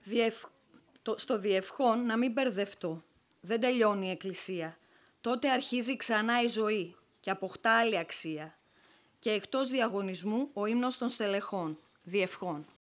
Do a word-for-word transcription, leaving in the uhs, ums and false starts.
Διευ... Το... Στο διευχόν να μην μπερδευτώ. Δεν τελειώνει η εκκλησία. Τότε αρχίζει ξανά η ζωή και αποκτά άλλη αξία. Και εκτός διαγωνισμού ο ύμνος των στελεχών. Διευχών.